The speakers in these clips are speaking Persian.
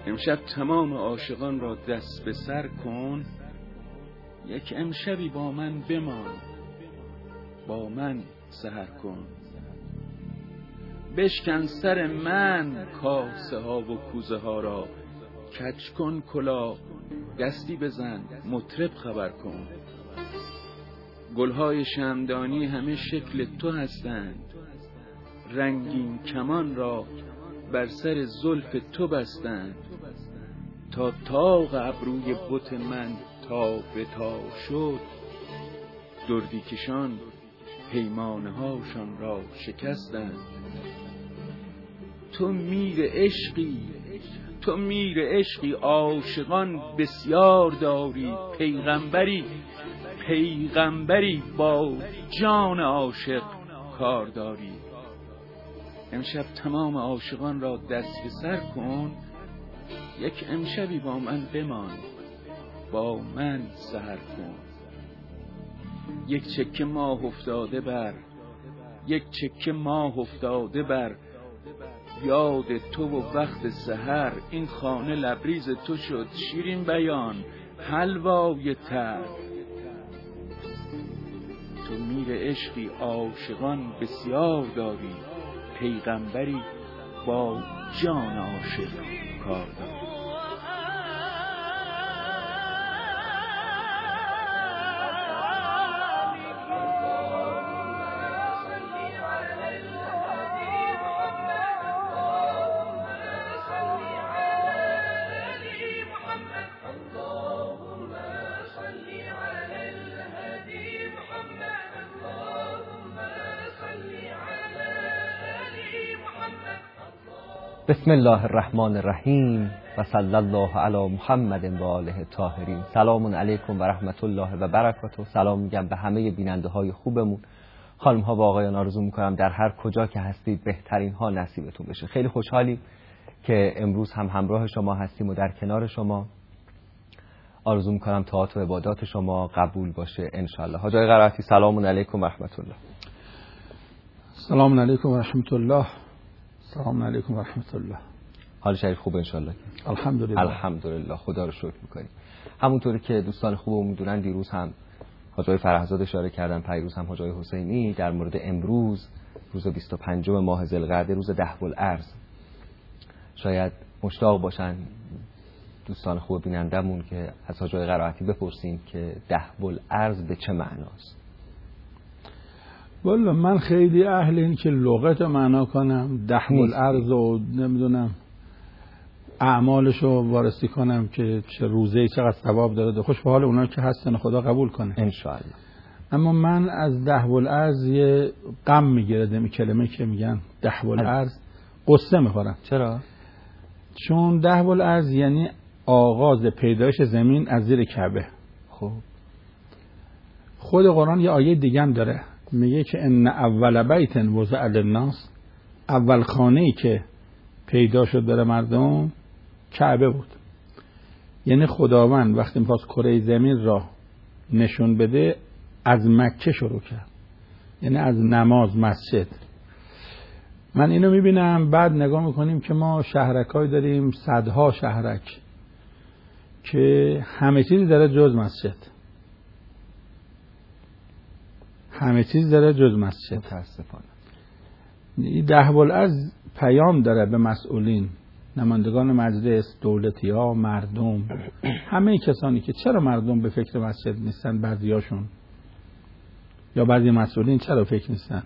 امشب تمام عاشقان را دست به سر کن، یک امشبی با من بمان، با من سحر کن. بشکن سر من کاسه ها و کوزه ها را، کج کن کلاه دستی بزن مطرب خبر کن. گلهای شمعدانی همه شکل تو هستند، رنگین کمان را بر سر زلف تو بستند. تا طاق ابروی بت من تا به تا شد، دردی کشان پیمانه هاشان را شکستند. تو میر عشقی عاشقان بسیار داری، پیغمبری با جان عاشق کار داری. امشب تمام عاشقان را دست به سر کن، یک امشبی با من بمان، با من سحر کن. یک چکه ماه افتاده بر یاد تو و وقت سحر. این خانه لبریز تو شد شیرین بیان حلوای تر. تو میر عشقی عاشقان بسیار داری، پیغمبری با جان عاشق کار داری. بسم الله الرحمن الرحیم و صلی الله علی محمد و آله الطاهرین. سلام علیکم و رحمت الله و برکاته. سلام میگم به همه بیننده های خوبمون. خانم ها و آقایان، آرزو میکنم در هر کجا که هستید بهترین ها نصیبتون بشه. خیلی خوشحالیم که امروز هم همراه شما هستیم و در کنار شما. آرزو میکنم طاعات و عبادات شما قبول باشه ان شاء الله. حاج آقای قرائتی سلام علیکم و رحمت الله. سلام علیکم و رحمت الله. سلام علیکم و رحمت الله. حال شریف خوب ان شاء الله؟ الحمدلله خدا رو شکر میکنیم. همونطوری که دوستان خوبمون میدونن دیروز هم حاج آقای فرهزاد اشاره کردن، پیروز هم حاج آقای حسینی در مورد امروز روز 25 ماه ذوالقعده، روز دهب الارض. شاید مشتاق باشن دوستان خوب بینندمون که از حاج آقای قرائتی بپرسیم که دهب الارض به چه معناست. والا من خیلی اهل این که لغت معنا کنم، دهب الارض و نمیدونم اعمالشو وارسی کنم که چه روزه چقدر ثواب داره. خوش به حال اونا که هستن، خدا قبول کنه ان شاء الله. اما من از دهب الارض یه غم میگیره، این کلمه که میگن دهب الارض قصه میخورم. چرا؟ چون دهب الارض یعنی آغاز پیدایش زمین از زیر کعبه. خب خود قرآن یه آیه دیگه هم داره، میگه که ان اول بیت وضع للناس، اول خانه‌ای که پیدا شد برای مردم کعبه بود. یعنی خداوند وقتی می‌خواست کره زمین را نشون بده از مکه شروع کرد، یعنی از نماز مسجد. من اینو میبینم، بعد نگاه میکنیم که ما شهرکای داریم، صدها شهرک که همه چیز داره جز مسجد، همه چیز داره جز مسجد. متاسفانه دهب الارض پیام داره به مسئولین، نمایندگان مجلس، دولتی‌ها، مردم، همه کسانی که چرا مردم به فکر مسجد نیستن، بعضیاشون یا بعضی مسئولین چرا فکر نیستن.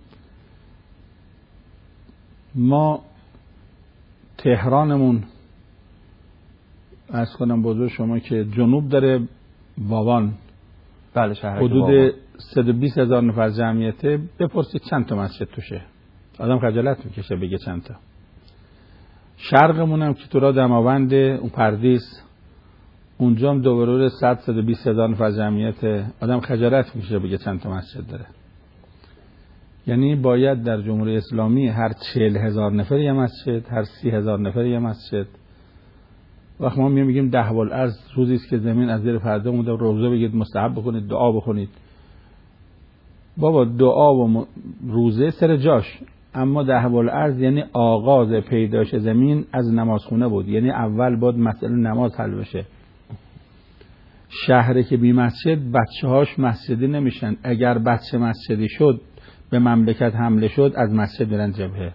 ما تهرانمون عرض کنم بزرگ شما که جنوب داره واوان، بله شهر حدود 120,000 نفر جمعیته. بپرسید چند تا مسجد توشه، آدم خجالت میکشه بگه چند تا. شرقمون هم که تو را دماوند اون پردیس، اونجا هم دوباره 120,000 نفر جمعیته، آدم خجالت میکشه بگه چند تا مسجد داره. یعنی باید در جمهوری اسلامی هر 40,000 نفر یه مسجد، هر 30,000 نفر یه مسجد. وقت ما میگیم دهب الارض روزی است که زمین از زیر پرده اومده، روزه بگید، مستحب بکنید، دعا بکنید. بابا دعا و روزه سر جاش، اما دهو الارض یعنی آغاز پیدایش زمین از نمازخونه بود، یعنی اول باید مسئله نماز حل بشه. شهری که بی مسجد بچه هاش مسجدی نمیشن. اگر بچه مسجدی شد به مملکت حمله شد از مسجد میرن جبهه.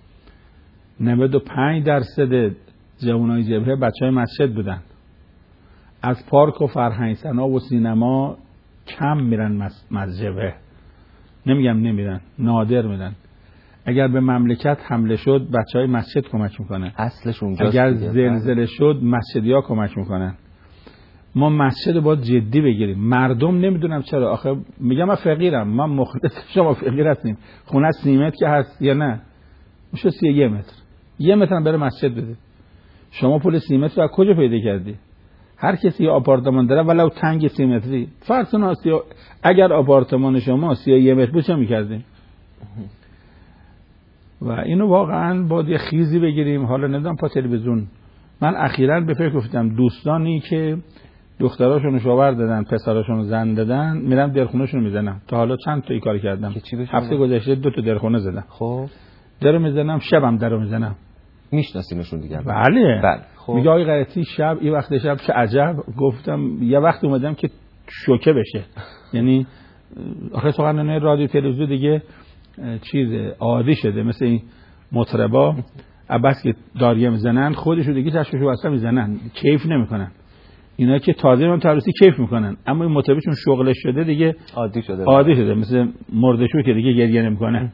95% جوانای جبهه بچه های مسجد بودن. از پارک و فرهنگ سنا و سینما کم میرن جبهه. نمیگم نمیرن، نادر میرن. اگر به مملکت حمله شد بچه های مسجد کمک میکنن. اصلش اونجاست. اگر زلزله شد مسجدی ها کمک میکنن. ما مسجد باید جدی بگیریم. مردم نمیدونم چرا، آخه میگم من فقیرم، من مخلص شما فقیر هستیم. خونه 30 متر که هست یا نه؟ میشه 31 متر. 1 متر هم بره مسجد بده. شما پول 30 متر رو از کجا پیدا کردی؟ هر کسی آپارتمان داره ولو تنگ 30 متری. فرض کن اگر آپارتمان شما 31 متر بود چه می‌کردین؟ و اینو واقعا باید یه خیزی بگیریم. حالا نمیدونم پا تلویزیون، من اخیراً به فکر افتادم دوستانی که دختراشونو شوهر دادن، پسراشونو زن دادن، میرم درخونه‌شون میزنم. تا حالا چند تا این کار کردم. هفته گذشته 2 تا درخونه زدم. خب درو میزنم، شبم درو میزنم. میشناسیمشون دیگه؟ بله. خب میگه آقای غیرتی شب این وقت شب چه عجب. گفتم یه وقت اومدم که شوکه بشه. یعنی آخه سخنرانی رادیو تلویزیون دیگه چیز عادی شده، مثل این مطربا بس که داریه میزنن خودشو دیگه چشمشو بسته میزنن، کیف نمیکنن. اینا که تازه من تروسی کیف میکنن، اما این مطربی چون شغلش شده دیگه عادی شده مثل مردشو که دیگه گریه نمیکنه.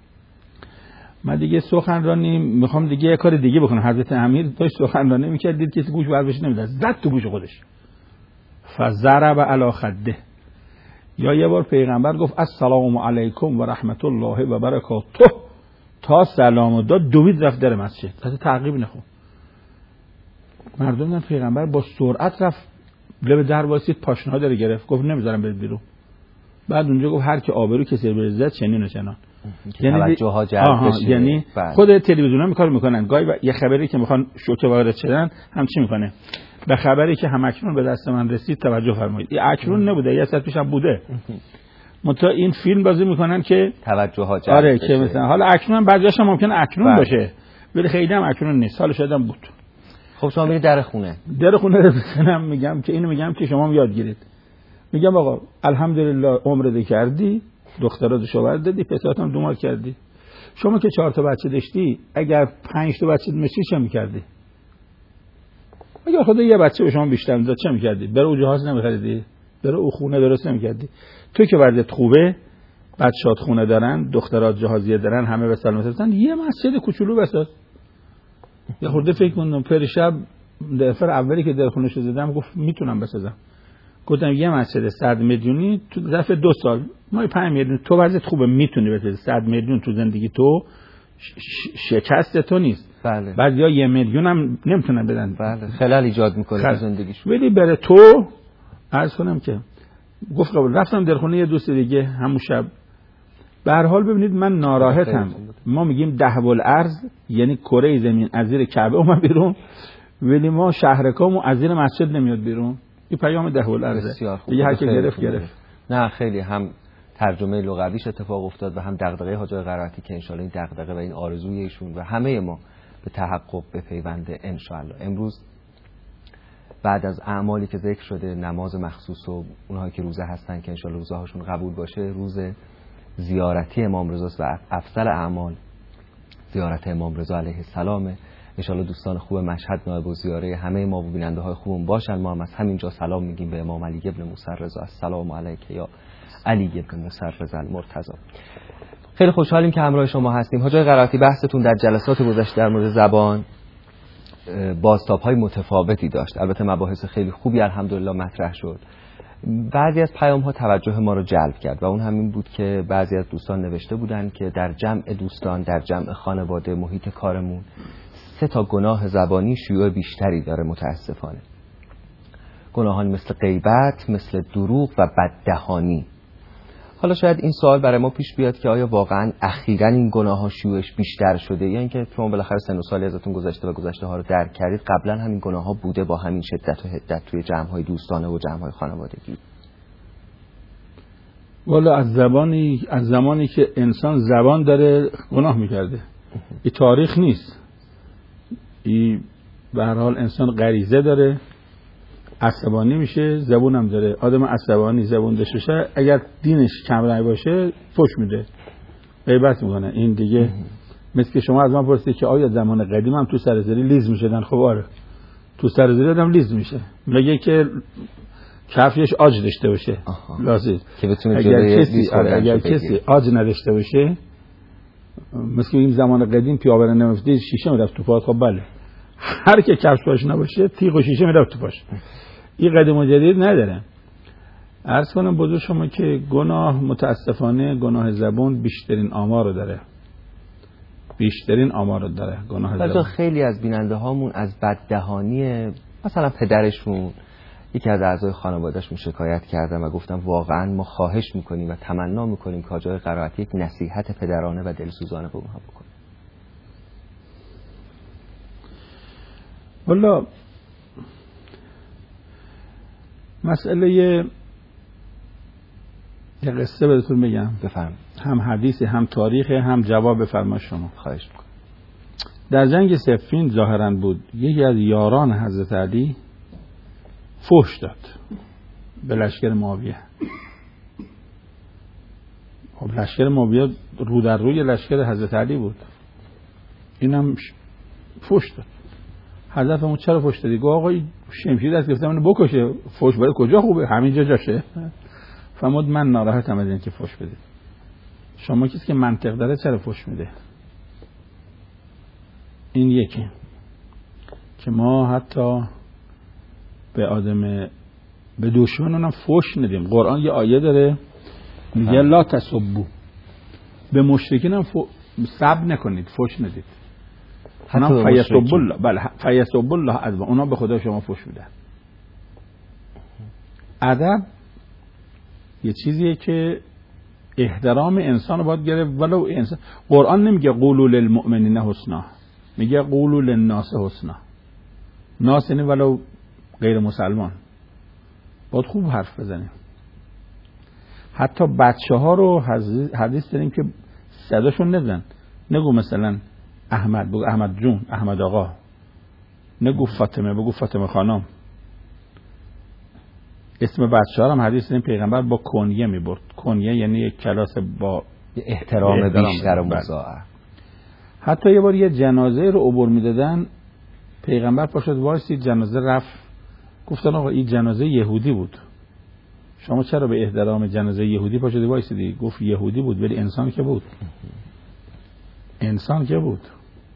من دیگه سخنرانی میخوام دیگه یه کار دیگه بکنم. حضرت امیر داشت سخنرانی میکرد، دید کسی گوش برش نمیداد، زد تو گوش خودش فضرب علی خده. یا یه بار پیغمبر گفت السلام علیکم و رحمت الله و برکاته، تا سلام داد دوید رفت در مسجد، تا تعقیب نخون. مردم دیدن پیغمبر با سرعت رفت لب در واسید، پاشنه ها داره گرفت، گفت نمیذارم برید بیرون. بعد اونجا گفت هر کی آبرو کسی به عزت چنین و چنان. یعنی توجه جلب بشه. یعنی خود تلویزیون‌ها میکار میکنن، گاهی یه خبری که میخوان شوکه وارد شدن هم چی میکنه، به خبری که هم اکنون به دست من رسید توجه فرمایید. این اکنون نبوده، یه ساعت پیشم بوده. متا این فیلم بازی میکنن که توجه ها جلب بشه. که مثلا حالا اکنون بعضیاش هم ممکنه اکنون باشه ولی خیلی هم اکنون نیست، حالا شاید هم بود. خب شما میرید در خونه رو بزنم، میگم که اینو میگم که شما هم یاد گیرید. میگم آقا الحمدلله عمرت کردی، دخترات شوهر دادی، پسرات هم دومار کردی. شما که 4 تا بچه داشتی، اگر 5 تا بچه داشتی چه میکردی؟ اگر خدا یه بچه به شما بیشتر میداد چه میکردی؟ برای او جهاز نمیخریدی؟ برای او خونه درست نمیکردی؟ تو که وضعیت خوبه، بچه‌هات خونه دارن، دخترات جهازیه دارن، همه به سلامت هستن، یه مسجد کوچولو بساز. یه خورده فکر کنم پر شب دفعه اولی که در خونه‌شو زدم گفت میتونم بسازم. گفتم یه مسجد 100 میلیونی تو ظرف 2 سال ما 5 میلیون، تو وضعیت خوبه میتونی بسازی. 100 میلیون تو زندگی تو شکست تو نیست. بله. بعضیا 1 میلیون هم نمیتونن بدن. بله. خلل ایجاد میکنه تو زندگیش. ولی بره تو عرض کنم که گفت قبول. رفتم در خونه یه دوست دیگه همون شب. به هر حال ببینید من ناراحتم. ما میگیم دهو الارض یعنی کره زمین از زیر کعبه اومد بیرون، ولی ما شهرکامو از زیر مسجد نمیاد بیرون. این پیام دهو الارض دیگه هر کی گرفت. نه خیلی هم ترجمه لغویش اتفاق افتاد و هم دغدغه حاج قرائتی که ان شاءالله این دغدغه و این آرزوی ایشون و همه ما به تحقق بپیونده ان شاءالله. امروز بعد از اعمالی که ذکر شده، نماز مخصوص و اونهایی که روزه هستن که ان شاءالله روزهاشون قبول باشه، روز زیارتی امام رضا و افضل اعمال زیارت امام رضا علیه السلام. ان شاءالله دوستان خوب مشهد نایب الزیاره همه ما و بیننده های خوبم باشن. ما هم از همینجا سلام میگیم به امام علی ابن موسی رضا، السلام علیک یا علی ابن موسی رضا المرتضی. خیلی خوشحالیم که همراه شما هستیم. حاج قرائتی بحثتون در جلسات گذشته در مورد زبان بازتاب‌های متفاوتی داشت. البته مباحث خیلی خوبی الحمدلله مطرح شد. بعضی از پیام‌ها توجه ما رو جلب کرد و اون همین بود که بعضی از دوستان نوشته بودن که در جمع دوستان، در جمع خانواده، محیط کارمون 3 تا گناه زبانی شیوع بیشتری داره متاسفانه. گناهان مثل غیبت، مثل دروغ و بددهانی. حالا شاید این سوال برای ما پیش بیاد که آیا واقعا اخیراً این گناه‌ها شیوعش بیشتر شده یا اینکه شما بالاخره سن و سالی ازتون گذشته و گذشته‌ها رو درک کردید، قبلا همین گناه‌ها بوده با همین شدت و حدت توی جمع‌های دوستانه و جمع‌های خانوادگی؟ والا از زمانی که انسان زبان داره گناه میکرده. این تاریخ نیست، این به هر حال انسان غریزه داره، عصبانی میشه، زبون هم داره. آدم عصبانی زبون داشته باشه اگر دینش کم رنگ باشه فحش میده، غیبت میکنه. این دیگه مثل که شما از من پرسید که آیا زمان قدیم هم تو سرزیری لیز میشدن؟ خب آره، تو سرزیری آدم لیز میشه. میگه که کفش آج داشته باشه لازم که بتونه اگر کسی آج نداشته باشه، مثل این زمان قدیم پیاور نمیفته شیشه میرفت تو پاش. خب بله، هر که کفش پاش نباشه تیغ و شیشه میرفت تو پاش. این قدیم و جدید نداره. عرض کنم بزرگ شما که گناه متاسفانه گناه زبون بیشترین آمار رو داره، گناه زبون. خیلی از بیننده هامون از بددهانی مثلا پدرشون، یکی از اعضای خانوادهشون شکایت کردن و گفتم واقعا ما خواهش میکنیم و تمنا میکنیم که جای قرائت یک نصیحت پدرانه و دلسوزانه به اونها بکنیم. والا مسئله یه قصه بهتون بگم. بفرمایید. هم حدیث، هم تاریخ، هم جواب بفرمایید شما. خواهش میکنم. در جنگ صفین ظاهرا بود، یکی از یاران حضرت علی فحش داد به لشکر معاویه. خب لشکر معاویه رو در روی لشکر حضرت علی بود، اینم فحش داد. حضرت اون چرا فحش دادی؟ گفت آقا شمشیر دست گرفته منو بکشه. فحش برای کجا خوبه؟ همینجا جاشه. فرمود من ناراحتم از این که فحش بدید. شما کسی که منطق داره چرا فحش میده؟ این یکی که ما حتی به آدم به دشمنانم فحش ندیم. قرآن یه آیه داره میگه لا تسبوا، به مشرکین هم سب نکنید، فحش ندید. حتی فیسب الله، بله فیسب الله عدوا، اونا به خدا شما فحش میدن. ادب یه چیزیه که احترام انسان رو باید گرفت. ولو انسان، قرآن نمیگه قولوا للمؤمنین حسنا، میگه قولوا للناس حسنا. ناس یعنی ولو غیر مسلمان، باید خوب حرف بزنیم. حتی بچه ها رو حدیث داریم که صداشون نزن. نگو مثلا احمد، بگو احمد جون، احمد آقا. نگو فاطمه، بگو فاطمه خانم. اسم بچه ها هم حدیث داریم پیغمبر با کنیه میبرد. کنیه یعنی یک کلاس با احترام بیشتر و مضاعف. حتی یه بار یه جنازه رو عبور میدادن، پیغمبر پاشد وایسید، جنازه رفت، گفتن آقا این جنازه یهودی بود، شما چرا به احترام جنازه یهودی پاشدی وایسیدی؟ گفت یهودی بود ولی انسان که بود. انسان که بود.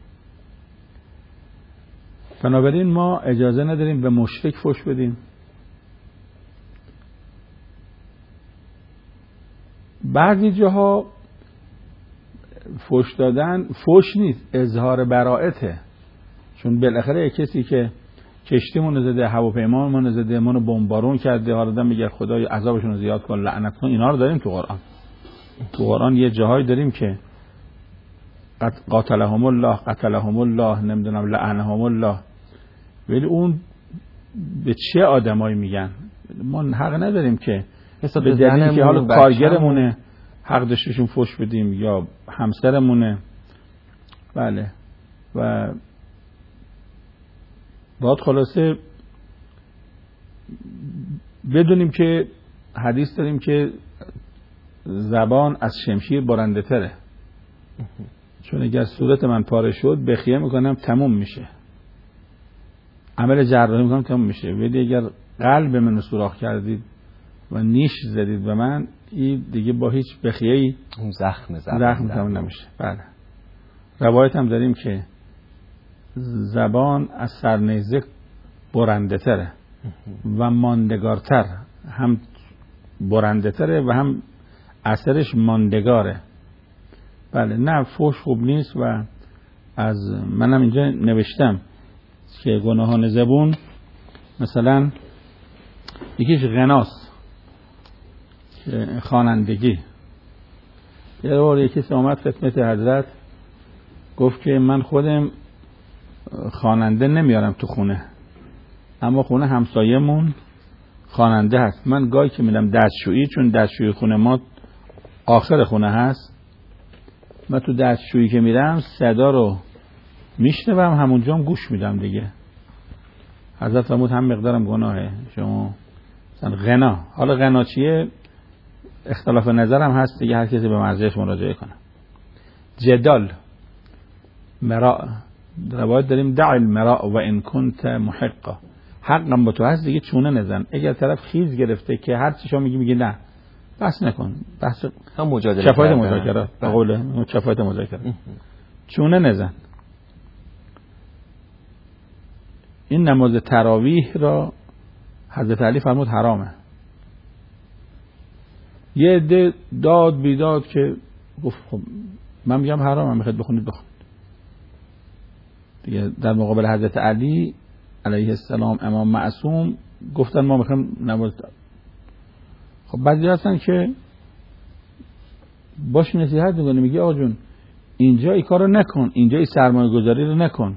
بنابراین ما اجازه نداریم به مشرک فحش بدیم. بعضی جاها فحش دادن فحش نیست، اظهار براءته. چون بالاخره کسی که کشتیمون زده، هواپیمامون زده، منو بمبارون کرده، حالا دم میگه خدای عذابشون رو زیاد کن، لعنت کن، اینا رو داریم تو قرآن. تو قرآن یه جاهایی داریم که قاتلهم الله، نمیدونم لعنهم الله. ولی اون به چه آدمایی میگن؟ ما حق نداریم که به دلیلی که حالا کارگرمونه حق داشتشون فحش بدیم یا همسرمونه. بله. و باید خلاصه بدونیم که حدیث داریم که زبان از شمشیر برنده تره. چون اگر صورت من پاره شد بخیه میکنم تموم میشه، عمل جراحی میکنم تموم میشه. ولی اگر قلب منو سوراخ کردید و نیش زدید به من، این دیگه با هیچ بخیه‌ای زخم تموم نمیشه. بله. روایت هم داریم که زبان از سرنیزه برنده تره و ماندگارتر، هم برنده تره و هم اثرش ماندگاره. بله. نه فحش خوب نیست. و از منم اینجا نوشتم که گناهان زبون مثلا یکیش غناست، خوانندگی. یه بار یکی اومد خدمت حضرت گفت که من خودم خواننده نمیارم تو خونه، اما خونه همسایه‌مون خواننده هست. من گاهی که میرم دستشویی، چون دستشویی خونه ما آخر خونه هست. من تو دستشویی که میرم صدا رو میشنوم، همونجا هم گوش میدم دیگه. حضرت فرمود هم مقدارم گناهه شما مثلا غنا. حالا غنا چیه اختلاف نظرم هست دیگه، هر کسی به مرجعش مراجعه کنه. جدال مراء، روایت داریم دع المراء و ان کنت محقا، حقم با تو هست دیگه چونه نزن. اگر طرف خیز گرفته که هر چی شما میگی نه بحث نکن، بحث هم مجادله، شفاعت مذاکره به قول شفاعت مذاکره، چونه نزن. این نماز تراویح را حضرت علی فرمود حرامه. یه عده داد بیداد که گفت خب من میگم حرامه، میخواید بخونید بخونید دیگه. در مقابل حضرت علی علیه السلام امام معصوم گفتن ما میخوایم نماز. خب بعضی هستن که باش نصیحت میکنه، میگه آقا جون اینجا این کارو نکن، اینجا این سرمایه گذاری رو نکن.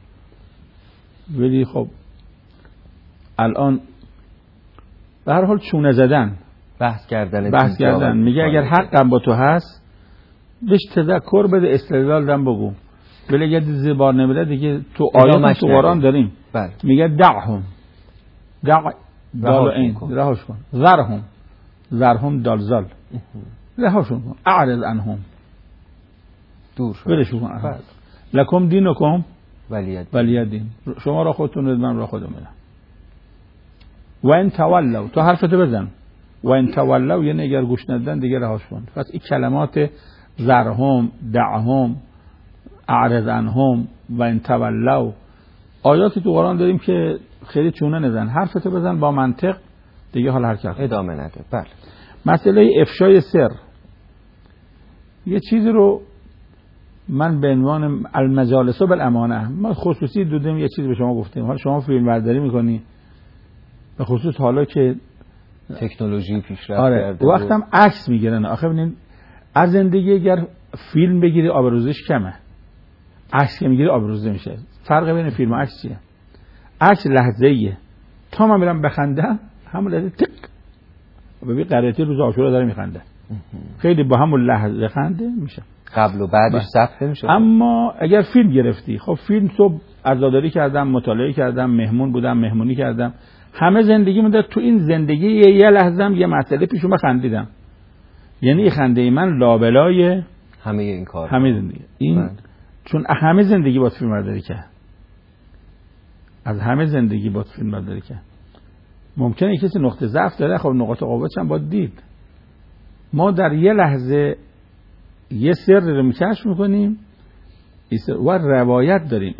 ولی خب الان به هر حال چونه زدن، بحث کردن میگه اگر حقم با تو هست بهش تذکر بده، استدلال دم بگو. ولی اگر زبان نمیده دیگه تو آیات تو قرآن داریم میگه دعهم دال این رهاش کن، ذرهم دالزال رهاشون کن، اعرض عنهم دور شو ولشون کن. لکم دینکم ولی دین، شما را خودتون رد من را خودم میدم. و ان تولوا تو حرفتو بزن، و ان تولوا یعنی اگر گوش ندن دیگه رهاش کن. پس این کلمات ذرهم دعهم اعرض عنهم و ان تولوا آیاتی تو قرآن داریم که خیلی چونه نزن، حرفتو بزن با منطق دیگه، حال حرکت ادامه نده. بله. مسئله افشای سر، یه چیزی رو من به عنوان المجالس بالامانه ما خصوصی دودیم یه چیزی به شما گفتیم. حالا شما فیلم برداری میکنی، به خصوص حالا که تکنولوژی پیشرفت کرده، وقتم عکس میگیرن. آخه ببینید از زندگی اگر فیلم بگیری آبروزش کمه، عکس که میگیری آبروزه میشه. فرق بین فیلم و عکس چیه؟ عکس لحظه‌ایه، تا من میرم بخندم همون لحظه تک ببین قرائتی روز عاشورا داره میخنده، خیلی با همون لحظه خنده میشه، قبل و بعدش ثبت میشه. اما اگر فیلم گرفتی، خب فیلم صبح عزاداری کردم، مطالعه کردم، مهمون بودم، مهمونی کردم، همه زندگی من تو این زندگی یه لحظه یه مسئله پیش اومد خندیدم، یعنی خنده من لابلای همه این کار، همه زندگی این چون همه زندگی با فیلم برداری کرد، از همه زندگی با فیلم برداری کرد. ممکنه کسی نقطه ضعف داره، خب نقاط قوتش هم باید دید. ما در یه لحظه یه سر رو کشف میکنیم و روایت داریم.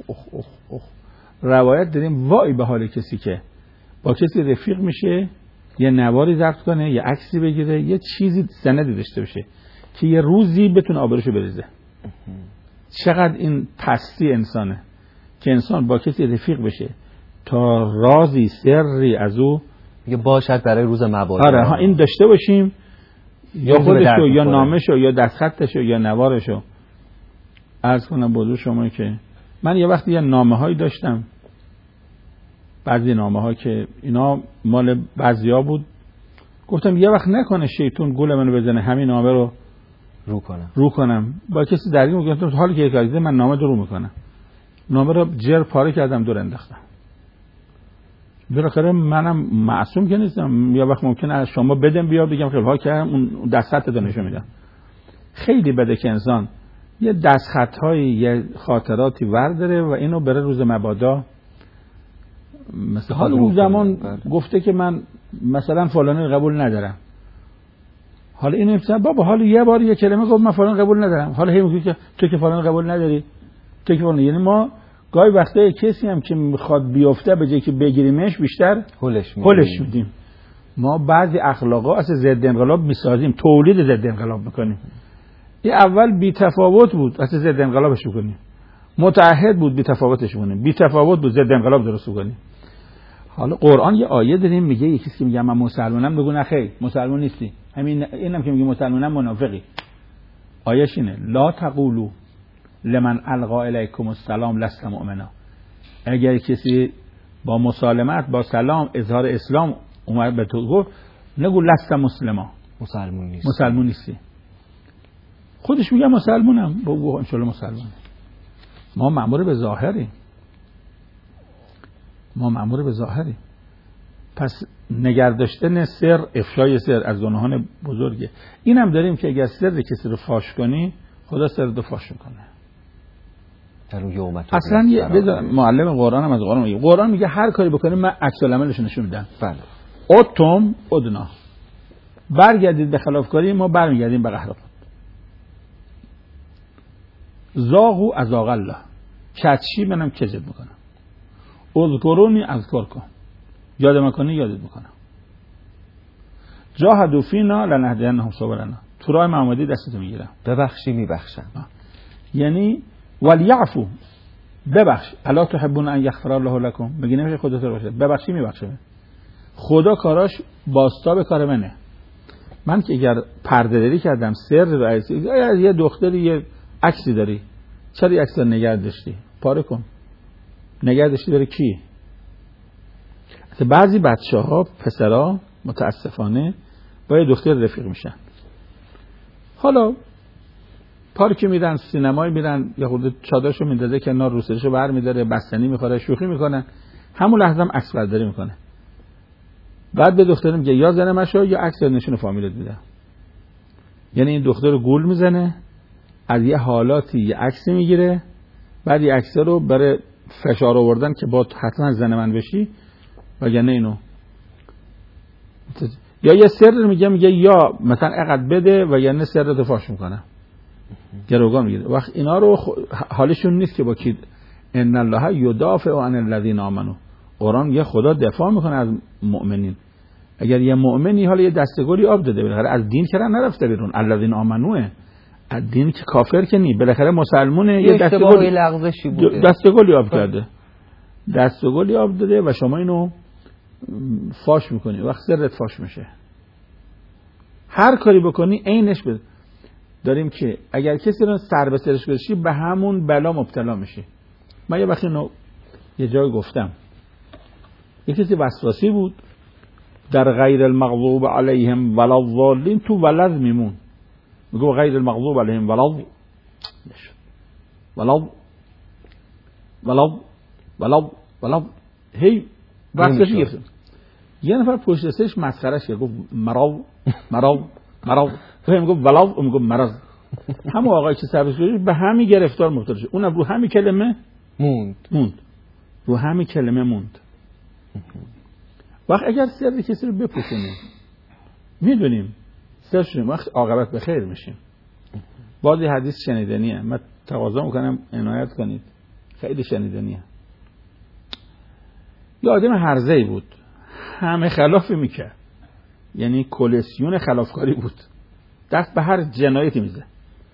روایت داریم وای به حال کسی که با کسی رفیق میشه، یه نواری ضبط کنه، یه عکسی بگیره، یه چیزی سندی داشته باشه که یه روزی بتونه آبروشو بریزه. چقدر این پستی انسانه که انسان با کسی رفیق بشه تا رازی سری از او میگه باشد برای روز مبادا. آره ها، این داشته باشیم، یا خودشو یا نامشو یا دستخطشو یا نوارشو. عرض کنم بزرگ شما که من یه وقتی یه نامه هایی داشتم، بعضی نامه ها که اینا مال بعضیا بود، گفتم یه وقت نکنه شیطون گول منو بزنه همین نامه رو رو کنم. با کسی درگیر میگم حالی که یک عزیزه من نامه رو میکنم، نامه رو جر پاره کردم دور انداختم. بالاخره منم معصوم که نیستم، یا وقت ممکنه از شما بدم بیاد بگم خیلی ها کردم اون دستخط دانشو میدم. خیلی بده که انسان یه دستخط های یه خاطراتی ورداره و اینو بره روز مبادا. مثلا حال اون زمان گفته که من مثلا فلانی قبول ندارم، حالا این مثلا بابا حالا یه بار یه کلمه گفت من فلان قبول ندارم، حالا هی میگه که تو که فلان قبول نداری، تو که فلان. یعنی ما گاهی وقتا کسی هم که میخواد بیفته به جای که بگیریمش بیشتر هولش میدیم. ما بعضی اخلاقا از ضد انقلاب میسازیم، تولید ضد انقلاب میکنیم. این اول بی تفاوت بود، از ضد انقلابش میکنیم. متعهد بود، بی تفاوتش میکنیم. بی تفاوت بود، ضد انقلاب درست میکنیم. حالا قرآن یه آیه داریم میگه یکی که میگه من مسلمانم، بگو نه خیر مسلمان نیستی، همین اینم که میگه مسلمانم منافقی. آیهش اینه لا تقولوا لمن القا الیکم السلام لست مؤمنا. اگر کسی با مسالمت با سلام اظهار اسلام اومد به تو گفت، نگو لست مسلما، مسلمون نیستی. خودش میگه مسلمانم، بگو انشالله مسلمانه. ما مأمور به ظاهری. پس نگرداشتن سر، افشای سر از گناهان بزرگه. این هم داریم که اگر سر کسی رو فاش کنی خدا سر رو فاش میکنه. اصلا معلم قرآن هم از قرآن میگه هر کاری بکنیم من عکس العملش نشون میدم. بله. اتم ادنا، برگردید به خلافکاری، ما برمیگردیم به قهر خود. زاغو ازاغ الله، کچی منم کذب میکنم. اذکرونی اذکرکم، یاد میکنی یادت میکنم. جاهدوا فینا لنهدینهم سبلنا، تو راه محمدی دستتو میگیرم. ببخشی میبخشم. یعنی ولیعفو، ببخش. الا تحبون ان یغفر الله لكم، میگی نمیشه خدا تو باشه، ببخشی میبخشه. خدا کاراش باستا به کار منه. من که اگر پرده داری کردم، سر رو از یه دختری یه عکسی داری، چرا عکس رو نگه داشتی؟ پاره کن. نگه داشتی برای کی؟ بعضی بچه‌ها پسرا متاسفانه با یه دختر رفیق میشن. حالا پارکی میرن، سینمایی میرن، یا خود چادرشو میندازه کنار، روسریشو برمی‌داره، بستنی میخوره، شوخی میکنن. همون لحظه هم عکس برداری میکنه. بعد به دختر میگه یا زن مشو یا عکس نشون فامیلت میده. یعنی این دختر رو گول میزنه، از یه حالاتی یه عکس میگیره، بعد یه عکس رو برای فشار آوردن که با حتما زن من بشی، وگرنه اینو یا یه سر میگه یا مثلا عقد بده وگرنه سر رو فاش میکنه، گروگان میگیره. وقت اینا رو حالشون نیست که با کی ان الله یدافع عن الذین آمنوا، قرآن میگه خدا دفاع میکنه از مؤمنین. اگر یه مؤمنی حالا یه دستگلی آب داده بالاخره از دین که نرفته بیرون، الذین آمنوه، از دین که کافر که نی، بالاخره مسلمونه، یه دستگلی لغزشی بوده، دستگلی آب کرده، دستگلی آب داده و شما اینو فاش میکنی، وقت سرت فاش میشه. هر کاری بکنی عینش بده. داریم که اگر کسی رو سر به سرش بشی به همون بلا مبتلا میشی. من یه وقتی یه جای گفتم یه کسی وسواسی بود، در غیر المغضوب علیهم ولا الضالین تو ولد میمون، میگه غیر المغضوب علیهم ولا هی وقتش گرفتم. یه نفر پشت سرش مسخرهش کرد، گفت مرض فهم، گفت ولاد، میگه مرض. همون آقای که سرش به همین گرفتار مبتلا شد، اونم رو همین کلمه موند. رو همین کلمه موند. وقت اگر سر کسی رو بپوشونیم، میدونیم سرشون وقت عاقبت به خیر میشیم. بعضی حدیث شنیدنیه، من تقاضا میکنم عنایت کنید، خیلی شنیدنیه. یه آدم هرزه‌ای بود، همه خلافی میکرد، یعنی کلسیون خلافکاری بود، دست به هر جنایتی میزه.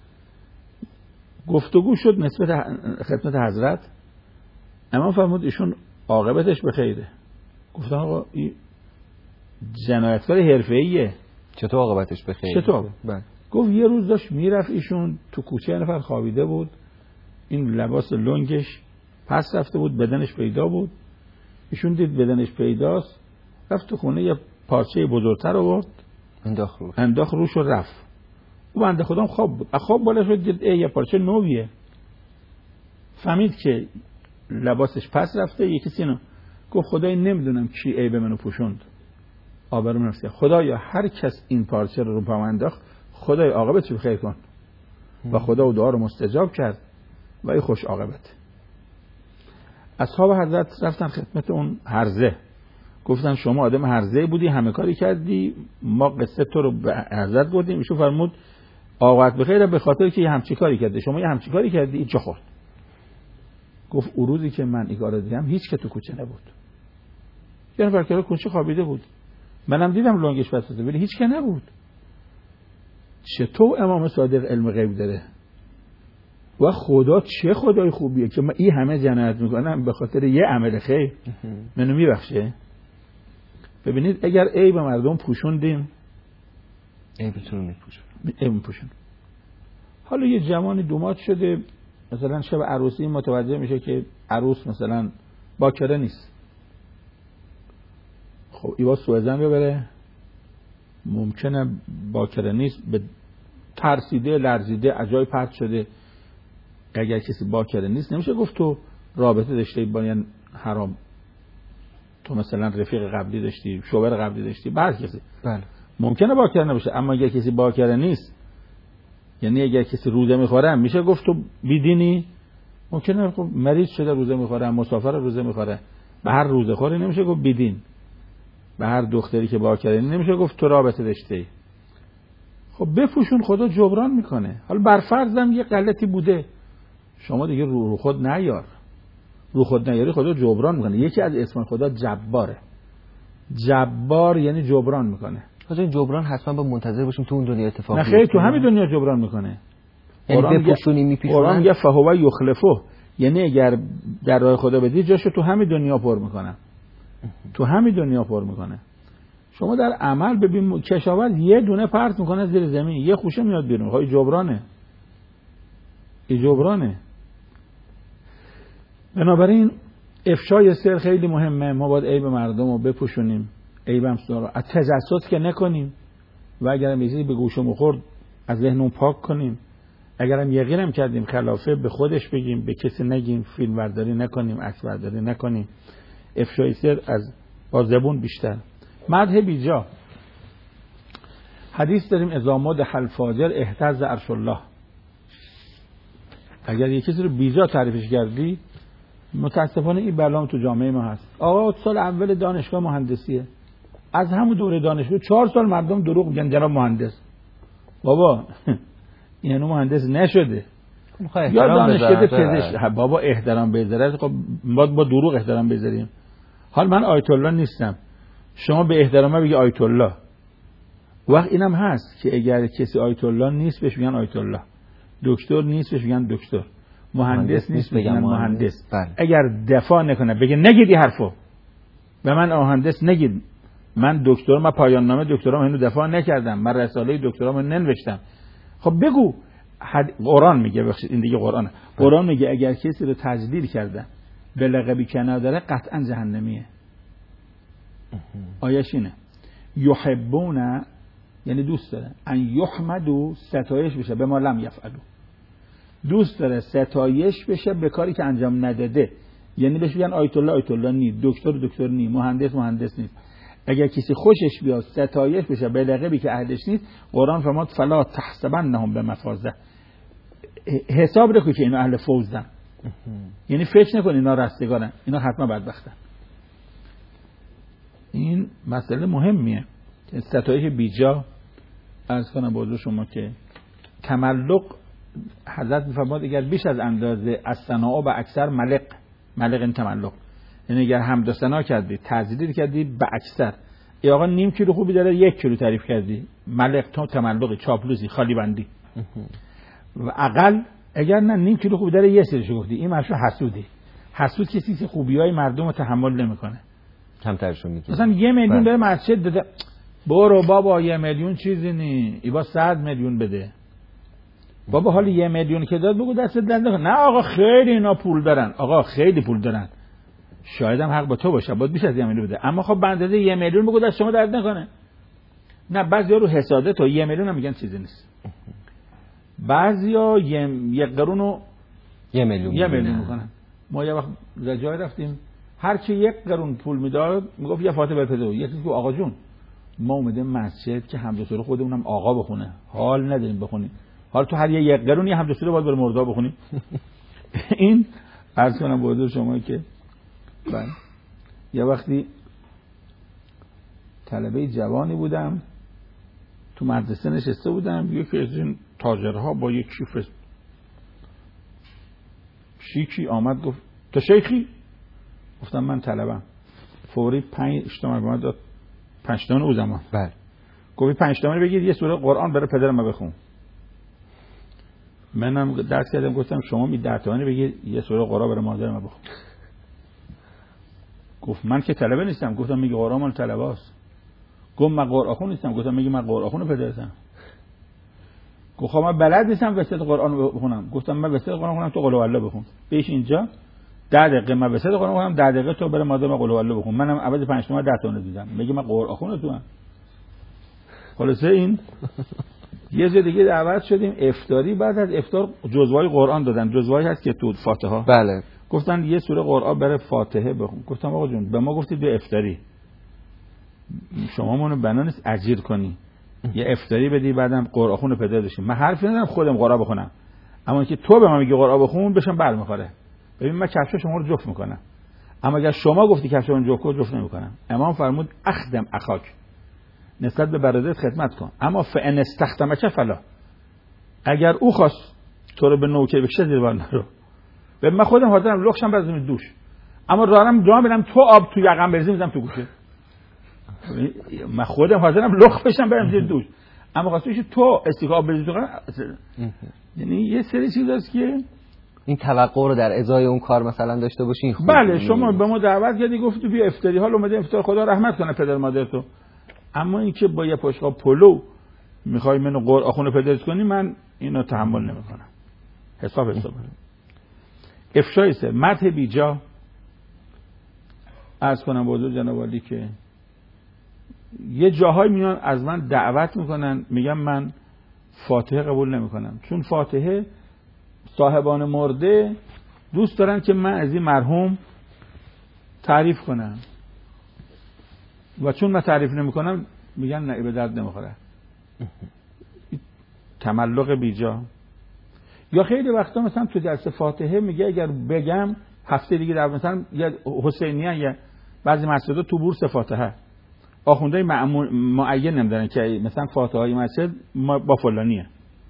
گفتگو شد نسبت خدمت حضرت، امام فرمود ایشون عاقبتش به خیره. گفتن آقا این جنایتکار حرفه‌ایه، چطور عاقبتش به خیره؟ چطور؟ گفت یه روز داشت میرفت ایشون تو کوچه، نفر خوابیده بود، این لباس لنگش پس رفته بود، بدنش پیدا بود. ایشون دید بدنش پیداست، رفت تو خونه یه پارچه بزرگتر آورد، انداخت روش و رفت. او بنده خودم خواب بود، خواب بالا شد دید یه پارچه نویه، فهمید که لباسش پس رفته. یکی سینو گفت خدای نمیدونم کی عیب منو پوشوند، آبروم رفته، خدایا هر کس این پارچه رو پا انداخت خدای عاقبتش بخیر کن. و خدا او دعا رو مستجاب کرد و این خوش عاقبت. اصحاب حضرت رفتن خدمت اون هرزه، گفتن شما آدم هرزه بودی، همه کاری کردی، ما قصه تو رو به حضرت بردیم. ایشون فرمود عاقبت بخیر به خاطر که یه همچی کاری کرده، شما یه همچی کاری کردی این چه خورد. گفت اون روزی که من این کارو دیدم هیچ که تو کوچه نبود، یه نفر که کوچه خوابیده بود، منم دیدم لنگش بسته ولی هیچ که نبود. چطور امام صادق علم غیب داره و خدا چه خدای خوبیه که من این همه جنایت میکنم به خاطر یه عمل خیر منو میبخشه. ببینید اگر عیب مردم پوشوندیم، عیبتون رو میپوشون. حالا یه جوانی دومات شده، مثلا شب عروسی متوجه میشه که عروس مثلا باکره نیست، خب ایوا سوء ظن ببره، ممکنه باکره نیست، به ترسیده، لرزیده، اجای پرت شده. اگر کسی باکره نیست نمیشه گفت تو رابطه داشتی با یعنی حرام، تو مثلا رفیق قبلی داشتی، شوهر قبلی داشتی، بعد کسی بله ممکنه باکره نباشه. اما اگر کسی باکره نیست، یعنی اگر کسی روزه میخوره میشه گفت تو بیدینی؟ ممکنه خب مریض شده روزه میخوره، مسافر روزه میخوره، به هر روزه خوری نمیشه گفت بیدین. به هر دختری که باکره نمیشه گفت تو رابطه داشتی. خب بپوشون، خدا جبران میکنه. حالا برفرضم یه غلطی بوده، شما دیگه رو خود نیار. رو خود نیاری خدا جبران میکنه. یکی از اسم خدا جباره. جبار یعنی جبران میکنه. حالا این جبران حتما با منتظر باشیم تو اون دنیا اتفاق نه خیلی تو همین دنیا جبران میکنه. یعنی بپوشونی میپیشونن. قرآن میگه فهو یخلفه، یعنی اگر در راه خدا بدی جاشو تو همین دنیا پر میکنه. تو همین دنیا پر میکنه. شما در عمل ببین کشاورز یه دونه پرت میکنه زیر زمین، یه خوشه میاد بیرون. های جبرانه. این جبرانه. بنابراین افشای سر خیلی مهمه. ما باید عیب مردم رو بپوشونیم، عیبم رو از تجسس که نکنیم و اگرم یه به گوشمون خورد از ذهنمون پاک کنیم. اگرم یقینم کردیم خلافه به خودش بگیم، به کسی نگیم، فیلم برداری نکنیم، عکس برداری نکنیم. افشای سر از با زبون بیشتر. مدح بیجا. حدیث داریم اذا مدح الفاجر اهتز عرش الله. اگر یک کسی رو بیجا تعریفش کردی، متاسفانه این بلام تو جامعه ما هست. آقا سال اول دانشگاه مهندسیه، از همون دوره دانشگاه 4 سال مردم دروغ میگن جناب مهندس. بابا اینو مهندس نشده یا دانشکده پزشک. بابا احترام بذاره. خب با دروغ احترام بذاریم. حال من آیت الله نیستم، شما به احترام بگی آیت الله. وقت اینم هست که اگر کسی آیت الله نیست بهش میگن آیت الله، دکتر نیست بهش میگن دکتر، مهندس نیست بگن مهندس. اگر دفاع نکنه بگه نگیدی حرفو، به من مهندس نگید، من دکتر، من پایان نامه دکترام اینو دفاع نکردم، من رساله دکترامو ننوشتم. خب بگو. قرآن میگه، بخشید این دیگه قرآنه. قرآن میگه اگر کسی رو تجلیل کرده به لقبی که نداره قطعا جهنمیه. آیش اینه یحبون، یعنی دوست داره ان یحمدو، ستایش بشه به ما لم یفعلو. دوست داره ستایش بشه به کاری که انجام نداده. یعنی بهش میگن آیت الله آیت الله نی، دکتر دکتر نی، مهندس مهندس نیست. اگر کسی خوشش بیاد ستایش بشه به لقبی که اهلش نیست، قرآن فرمود فلا تحسبنهم بمفازه. حساب نکن که اینا اهل فوزن. یعنی فکر نکن اینا رستگارن، اینا حتما بدبختن. این مسئله مهمیه. ستایش بیجا. عرض کنم به حضور شما که تملق، حضرت می‌فرماد اگر بیش از اندازه از ثنا به اکثر ملق این تملق، یعنی اگر حمد و ثنا کردی، تجلیل کردی به اکثر، ای آقا نیم کیلو خوبی داره 1 کیلو تعریف کردی، ملق تو تملقی، چاپلوسی، خالی بندی. و اقل اگر نه نیم کیلو خوبی داره 1 سرشو گفتی، این معنیش حسودی. حسود کسی که خوبیای مردم رو تحمل نمیکنه، کمترشو میگه. مثلا 1 میلیون داره مسجد داده، برو بابا 1 میلیون چیزی نی، ایبا 100 میلیون بده. بابا حالا 1 میلیون که داد بگو دست درد نکنه. نه آقا خیلی اینا پول دارن. آقا خیلی پول دارن، شاید هم حق با تو باشه، باید بیش از 1 میلیون بده، اما خب به اندازه 1 میلیون بگو دست شما درد نکنه. نه بعضیا رو حسادت تو 1 میلیون هم میگن چیزی نیست. بعضیا 1 قرونو 1 میلیون میکنن. ما یه وقت جای رفتیم، هر کی 1 قرون پول میداد میگفت یه فاتحه بخونه. یکی که آقا جون ما اومدیم مسجد که حمد و سوره خودمونم آقا بخونه، حال نداریم بخونیم، حالا تو هر 1 قرون یه حمد و سوره باید بر مردا بخونیم. این عرض کنم به حضور شما که بله یه وقتی طلبه جوانی بودم، تو مدرسه نشسته بودم، یکی از این تاجرها با یک کیف شیکی آمد گفت تو شیخی؟ گفتم من طلبم. فوری 5 تومن به من داد، 5 تومن او زمان. بله. گفت 5 تومن بگیر یه سوره قرآن برای پدرم بخون. منم درس کردم گفتم شما می 10 تومن بگیر یه سوره قرآن برای مادرم بخون. گفت من که طلبه نیستم. گفتم میگه قرآن مال طلباست. گفت من قرآن خون نیستم. گفتم میگه من قرآن خون پدرتم. گفت من بلد نیستم وسط قرآن بخونم. گفتم من وسط قرآن بخونم تو قل هوالله بخون. بیش اینجا 10 دقیقه من وسط قرآن بخونم، 10 دقیقه تو برای مادرم قل هوالله بخون. منم عوض 5 تومن 10 تومن دیدم. میگه من قرآن خون تو هم. خلاصه این یه جا دیگه دعوت شدیم افطاری. بعد از افطار جزوهای قرآن دادن، جزوهایی هست که تو فاتحه. بله. گفتن یه سوره قرآن برای فاتحه بخون. گفتم آقا جون به ما گفتید به افطاری، شما منو بنا نیست اجیر کنی یه افطاری بدی بعدم قرآن خون پدر داشتیم. من حرفی ندارم خودم قرآن بخونم، اما که تو به من میگی قرآن بخون بشم برمیخوره. ببین من کفش شما رو جفت میکنم، اما اگر شما گفتی کفش من جفت نمیکنم. امام فرمود اخدم اخاک، نسبت به برادرت خدمت کن، اما فان استخدمک فلا، اگر او خواست تو رو به نوکر بکشه زیر بار نرو. به من خودم حاضرم لخشم بزنم دوش، اما راه میرم تو آب تو یقم بریزی میذارم تو گوشه. من خودم حاضرم لخ بشم برم زیر دوش، اما خواستیش تو استیقاب بریزی تو یعنی یه سری چیزاست که این توقع رو در ازای اون کار مثلا داشته باشین. بله شما به ما دعوت کردی گفتی بیا افطاری، حالا اومده افطار، خدا رحمت کنه پدر مادرتو، اما اینکه با یه پشقا پلو میخوای منو قرآن خون پدرت کنی، من اینو تحمل نمیکنم. حساب افشای سر مدح بیجا. عرض کنم به حضور جناب عالی که یه جاهای میان از من دعوت میکنن، میگم من فاتحه قبول نمیکنم، چون فاتحه صاحبان مرده دوست دارن که من از این مرحوم تعریف کنم و چون من تعریف نمیکنم میگن نه به درد نمیخوره. تملق بیجا. یا خیلی وقتا مثلا تو درس فاتحه میگه اگر بگم هفته دیگه در مثلا یا حسینیان یا بعضی مسجدها تو بورس فاتحه آخوندهای معین نمیدونن که مثلا فاتحه های مسجد با فلانیه.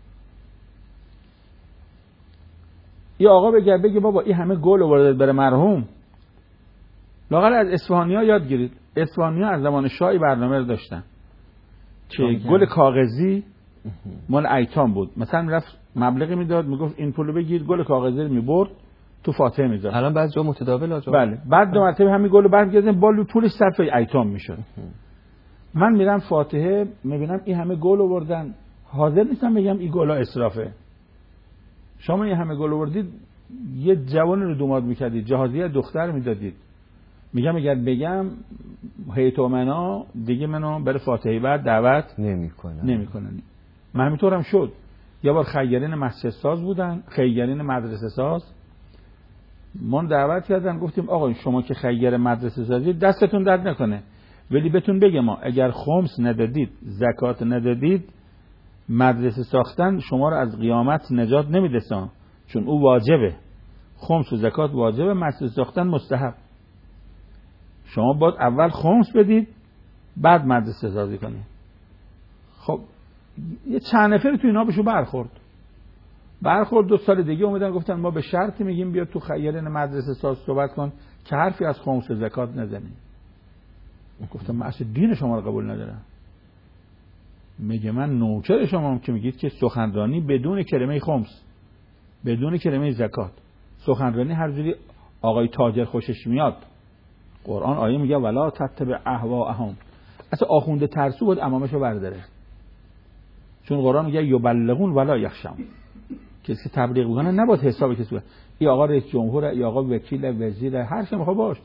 یا آقا بگه بابا این همه گل آورده برای مرحوم، لااقل از اصفهانی‌ها یاد گیرید. اصفهانی‌ها از زمان شاه برنامه رو داشتن که گل کاغذی مال ایتام بود، مثلا رفت مبلغی میداد میگفت این پولو بگیر، گل کاغذی رو میبرد تو فاتحه میذاشت. الان بعضی جا متداول آجا. بله بعد دو مرتبه همین گلو برمیگردن بالو پولش صرف ایتام میشد. من میرم فاتحه میبینم این همه گل آوردن، حاضر نیستم بگم این گلا اسرافه. شما این همه گل آوردید یه جوان رو دوماد میکردید، جهازیه دختر میدادید. میگم اگر بگم هیئت امنا دیگه منو برای فاتحه بعد دعوت نمیکنن. من همینطورم شد. یه بار خیرین مسجد ساز بودن، خیرین مدرسه ساز، من دعوت کردن، گفتیم آقا شما که خیر مدرسه سازید دستتون درد نکنه، ولی بهتون بگم ما اگر خمس ندادید، زکات ندادید، مدرسه ساختن شما رو از قیامت نجات نمیدهسان، چون او واجبه. خمس و زکات واجبه، مدرسه ساختن مستحب. شما باید اول خمس بدید بعد مدرسه سازی کنید. خب یه چند نفر تو اینا بهشون برخورد 2 سال دیگه اومدن گفتن ما به شرطی میگیم بیا تو خیرین مدرسه ساز صحبت کن که حرفی از خمس و زکات نزنی. گفتم من اصلا دین شما رو قبول ندارم. میگه من نوکر شما هم که میگید که سخنرانی بدون کلمه خمس، بدون کلمه زکات، سخنرانی هر جوری آقای تاجر خوشش میاد. قرآن آیه میگه ولا تتبع اهواءهم. اصلا آخونده ترسو بود امامشو برداره، چون قرآن میگه یبلغون ولا یخشون، کسی که تبلیغ میکنه نباید حساب کسی کنه. ای آقا رئیس جمهور، ای آقا وکیل، وزیر، هر چی میخواد باش.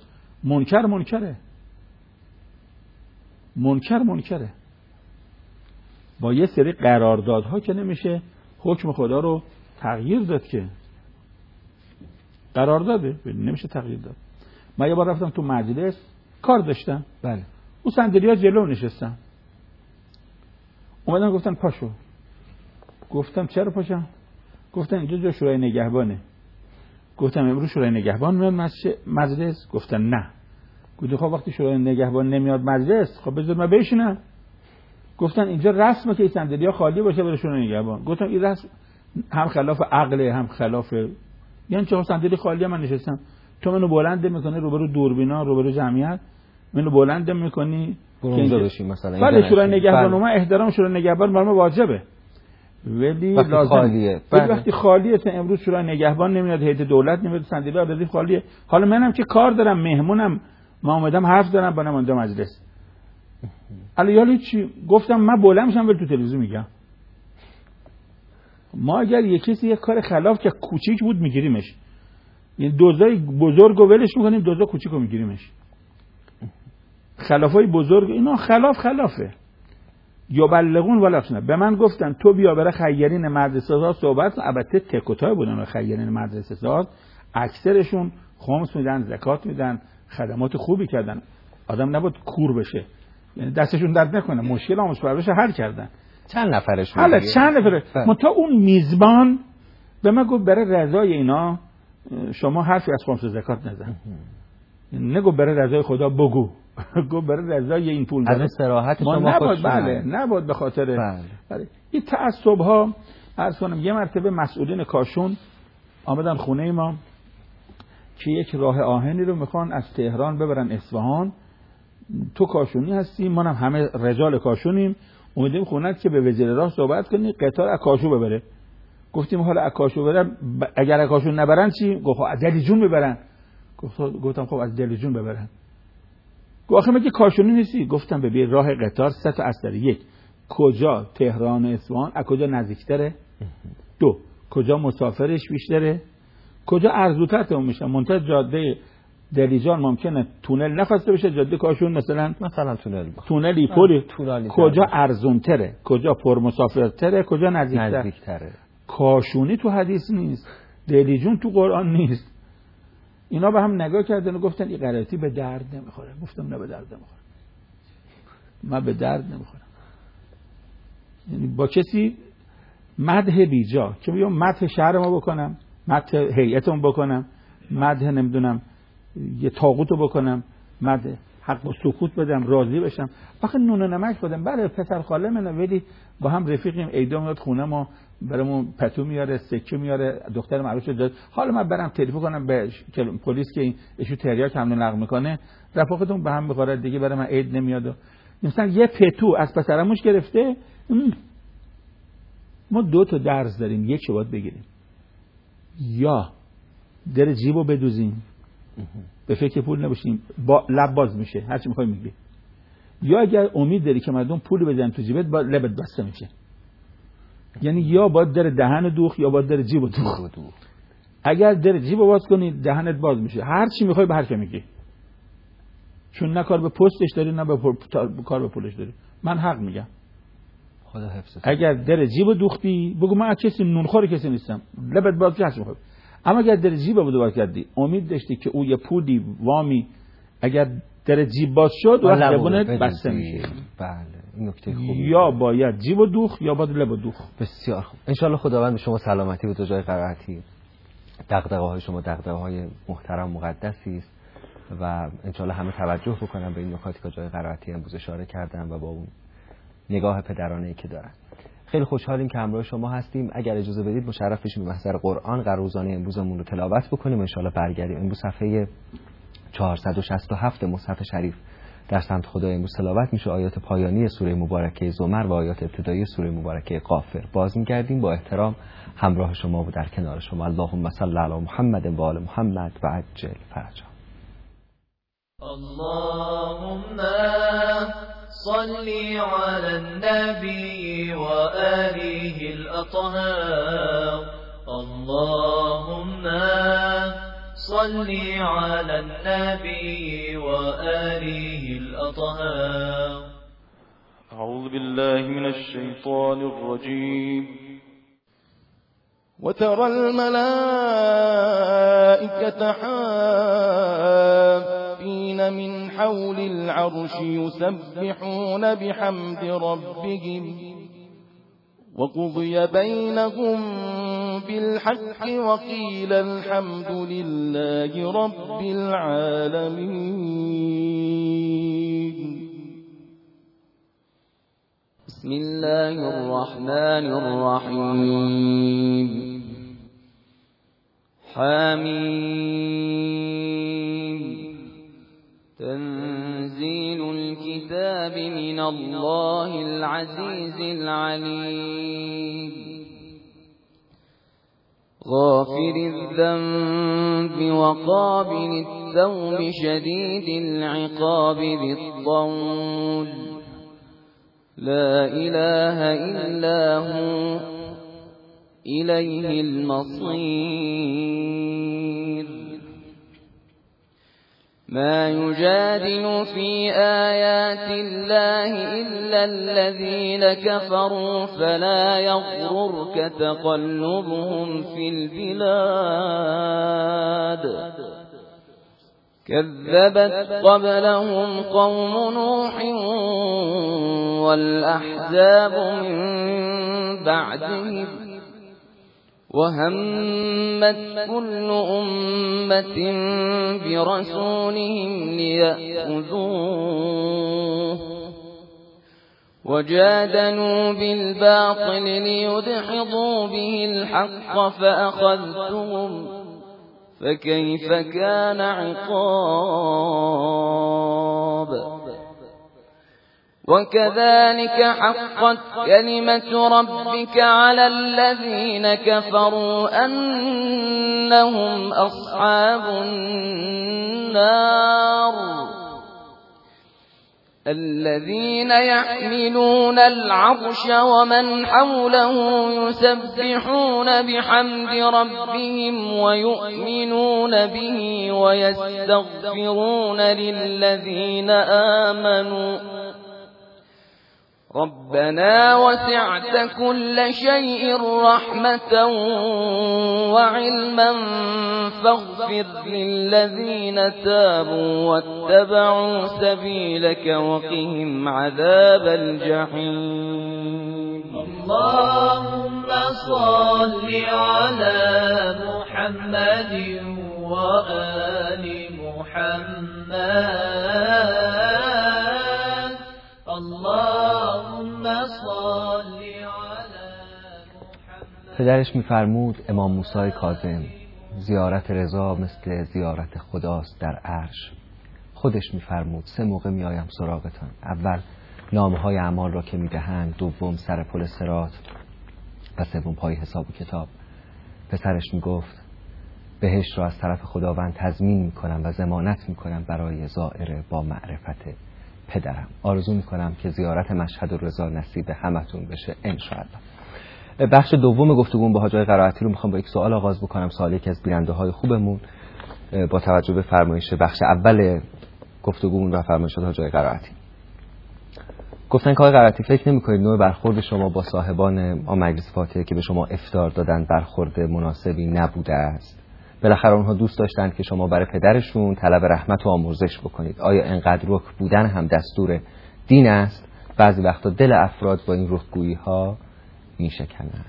منکره. با یه سری قراردادها که نمیشه حکم خدا رو تغییر داد، که قرارداده نمیشه تغییر داد. من یه بار رفتم تو مجلس کار داشتم، بله، اون صندلی‌ها جلو نشستم، اومدن گفتن پاشو. گفتم چرا پاشم؟ گفتن اینجا جا شورای نگهبانه. گفتم امروز شورای نگهبان میاد مجلس؟ گفتن نه. گفتم خب وقتی شورای نگهبان نمیاد مجلس، خب بذار من بشینم. گفتن اینجا رسمه که این صندلی‌ها خالی باشه برای شورای نگهبان. گفتم این رسم هم خلاف عقل هم خلاف، یعنی چه صندلی خالی من نشستم، تو منو بلند میکنی روبرو دوربینا، روبرو جمعیت منو بلند میکنی که اینجا بشیم مثلا. بله شورای نگهبان و من احترام شورای نگهبان برام واجبه، ولی لازم خالیه. وقتی خالیه، امروز شورای نگهبان نمیاد، هیئت دولت نمیاد، صندلی آزادی خالیه. حالا منم که کار دارم، مهمونم، ما اومدم حرف دارم، بنام اونجا مجلس. علی چی گفتم؟ من بلند میشم ولی تو تلویزیون میگم. ما اگر یه کار خلاف که کوچیک بود میگیریمش، یعنی دوزای بزرگو ولش میکنیم، دوزا کوچیکو میگیریمش. خلافای بزرگ اینا خلافه. یبلغون ولا یفسدون. به من گفتن تو بیا برای خیرین مدرسه ها صحبت کن. البته تکوتای بودن خیرین مدرسه ها، اکثرشون خمس میدن، زکات میدن، خدمات خوبی کردن. آدم نباید کور بشه، یعنی دستشون درد نکنه، مشکل آموزش پرورش حل کردن. چند نفرش بود؟ حالا چند نفره. تا اون میزبان به من گفت برای رضای اینا شما حرفی از خمس و زکات نزن. نگو برای رضای خدا بگو، گو برای رضای این پول از صراحت شما نباید. بله نباید به خاطر بله. این تعصب ها. عرض کنم یه مرتبه مسئولین کاشون آمدن خونه ما که یک راه آهنی رو میخوان از تهران ببرن اصفهان. تو کاشونی هستی، ما هم همه رجال کاشونیم، اومدیم خونت که به وزیر راه صحبت کنی قطار از کاشو ببره. گفتیم حالا از کاشو برن، اگر از کاشون نبرن چی؟ گفت از دلیجون ببرن. گفتم خب از دلیجون ببرن. گفت آخه مگه کاشونی نیستی؟ گفتم ببین راه قطار سه تا اثر: یک، کجا تهران و اصفهان از کجا نزدیکتره؟ دو، کجا مسافرش بیشتره؟ کجا ارزوتر تموم میشه؟ منتها جاده دلیجان ممکنه تونل نفسته بشه، جاده کاشون مثلا تونلی پلی کجا ارزونتره، کجا پرمسافرتره، کجا نزدیکتره. کاشونی تو حدیث نیست، دلیجون تو قرآن نیست. اینا به هم نگاه کردن و گفتن این قرائتی به درد نمیخوره. گفتم نه به درد نمیخوره، من به درد نمیخورم. یعنی با کسی مدح بیجا که بیام مدح شهر ما بکنم، مدح هیئتم بکنم، مدح نمیدونم یه طاغوتو بکنم، مدح حق و سکوت بدم، راضی بشم. آخه نون و نمک بدم. بله پسر خاله منه، ولی با هم رفیقیم، عیدا میاد خونه ما برامون پتو میاره، سکه میاره، دختر معروف داد. حالا من برم تلفن کنم به پلیس که ایشو تریاک حمل و نقل میکنه، رفاقتون به هم میخوره دیگه، برای من عید نمیاد. مثلا یه پتو از پسرموش گرفته. ما دو تا درس داریم، یک باید بگیریم، یا در جیبو بدوزیم به فکر پول نباشیم، با لب باز میشه هر چی میخوای میگی، یا اگر امید داری که مردم پول بزنن تو جیبت با لبت بسته میشه. یعنی یا باید در دهن دوخ یا باید در جیبو دوخ. اگر در جیبو باز کنی دهنت باز میشه، هر چی میخوای به هر کی میگی، چون نه کار به پستش داری نه به کار به پولش داری. من حق میگم. خدا حفظت. اگر در جیبو دوختی بگو من کسی نونخوار کسی نیستم، لبت باز هر چی میخوای. اما اگر در جیب بود باز کردی، امید داشتی که او یه پولی وامی اگر در جیب باز شد و لبونت بسته میشه. بله این نکته خوبه. یا باید جیب و دوخ یا باید لب و دوخ. بسیار خوب. ان شاء الله خداوند به شما سلامتی بده جای قرائتی. دغدغه‌های شما دغدغه‌های محترم مقدسی است و ان شاء الله همه توجه بکنن به این نکاتی که جای قرائتی امروز اشاره کردن و با اون نگاه پدرانه‌ای که دارن. خیلی خوشحالیم که همراه شما هستیم. اگر اجازه بدید مشرف بشیم به محضر قرآن، قراروزانه امروزمون رو تلاوت بکنیم ان شاءالله برگردیم. امروز صفحه 467 مصحف شریف در سمت خدا امروز تلاوت میشه. آیات پایانی سوره مبارکه زمر و آیات ابتدایی سوره مبارکه غافر. باز میگردیم با احترام همراه شما و در کنار شما. اللهم صل علی محمد و آل محمد و عجل فرجهم. اللهم صل على النبي وآله الأطهار. اللهم صل على النبي وآله الأطهار. أعوذ بالله من الشيطان الرجيم. وترى الملائكة حافين من حول العرش يسبحون بحمد ربهم وقضي بينهم بالحق وقيل الحمد لله رب العالمين. بسم الله الرحمن الرحيم. حميم. تنزيل الكتاب من الله العزيز العليم. غافر الذنب وقابل التوب شديد العقاب ذي الطول. لا إله إلا هو إليه المصير. ما يجادل في آيات الله إلا الذين كفروا فلا يغررك تقلبهم في البلاد كذبت قبلهم قوم نوح والأحزاب من بعدهم وهمت كل أمة برسولهم ليأخذوه وجادلوا بالباطل ليدحضوا به الحق فأخذتهم فكيف كان عقاب وكذلك حقت كلمة ربك على الذين كفروا أنهم أصحاب النار الذين يحملون العرش ومن حوله يسبحون بحمد ربهم ويؤمنون به ويستغفرون للذين آمنوا ربنا وسعت كل شيء رحمة وعلما فاغفر للذين تابوا واتبعوا سبيلك وقهم عذاب الجحيم اللهم صل على محمد وآل محمد اللهم صل على محمد. پدرش می‌فرمود امام موسی کاظم زیارت رضا مثل زیارت خداست در عرش. خودش می‌فرمود 3 موقع میایم سراغتان. اول نامه‌های اعمال را که میدهند، دوم سر پل صراط و سوم پای حساب و کتاب. پسرش میگفت بهشت را از طرف خداوند تضمین میکنم و ضمانت میکنم برای زائر با معرفت پدرم. آرزو میکنم که زیارت مشهد و رضا نصیب همتون بشه انشاءالله. بخش دوم گفتگوم با حاج آقای قرائتی رو میخوام با یک سوال آغاز بکنم. سوالی که از بیننده های خوبمون با توجه به فرمایش بخش اول گفتگومون و فرمایشات حاج آقای قرائتی گفتن که آقای قرائتی فکر نمی‌کنید نوع برخورد شما با صاحبان مجلس فاتحه که به شما افطار دادن برخورد مناسبی نبوده است؟ بالاخره اونها دوست داشتند که شما برای پدرشون طلب رحمت و آمرزش بکنید. آیا انقدر رک بودن هم دستور دین است؟ بعضی وقتا دل افراد با این رکگویی ها میشکنند.